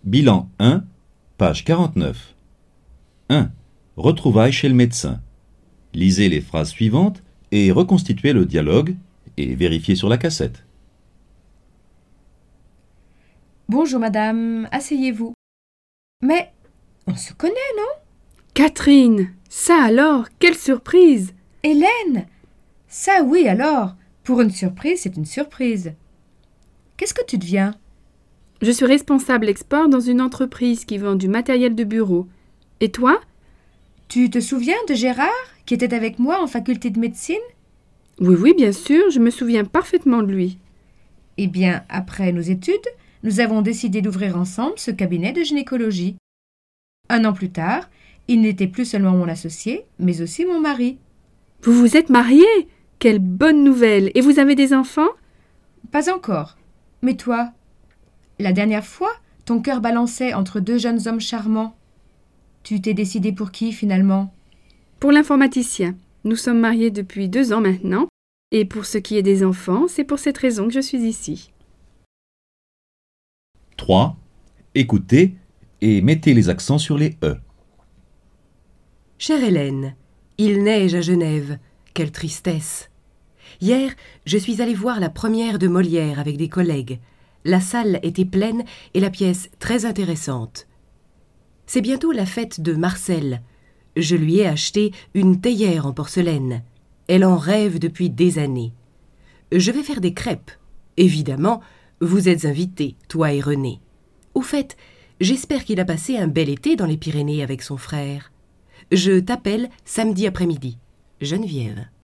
Bilan 1, page 49. 1. Retrouvailles chez le médecin. Lisez les phrases suivantes et reconstituez le dialogue et vérifiez sur la cassette. Bonjour madame, asseyez-vous. Mais on se connaît, non? Catherine, ça alors, quelle surprise! Hélène! Ça oui alors, pour une surprise, c'est une surprise. Qu'est-ce que tu deviens? Je suis responsable export dans une entreprise qui vend du matériel de bureau. Et toi? Tu te souviens de Gérard, qui était avec moi en faculté de médecine? Oui, bien sûr, je me souviens parfaitement de lui. Eh bien, après nos études, nous avons décidé d'ouvrir ensemble ce cabinet de gynécologie. 1 an plus tard, il n'était plus seulement mon associé, mais aussi mon mari. Vous vous êtes mariés? Quelle bonne nouvelle! Et vous avez des enfants? Pas encore. Mais toi? La dernière fois, ton cœur balançait entre 2 jeunes hommes charmants. Tu t'es décidé pour qui, finalement? Pour l'informaticien. Nous sommes mariés depuis 2 ans maintenant. Et pour ce qui est des enfants, c'est pour cette raison que je suis ici. 3. Écoutez et mettez les accents sur les E. Chère Hélène, il neige à Genève. Quelle tristesse! Hier, je suis allée voir la première de Molière avec des collègues. La salle était pleine et la pièce très intéressante. C'est bientôt la fête de Marcel. Je lui ai acheté une théière en porcelaine. Elle en rêve depuis des années. Je vais faire des crêpes. Évidemment, vous êtes invités, toi et René. Au fait, j'espère qu'il a passé un bel été dans les Pyrénées avec son frère. Je t'appelle samedi après-midi. Geneviève.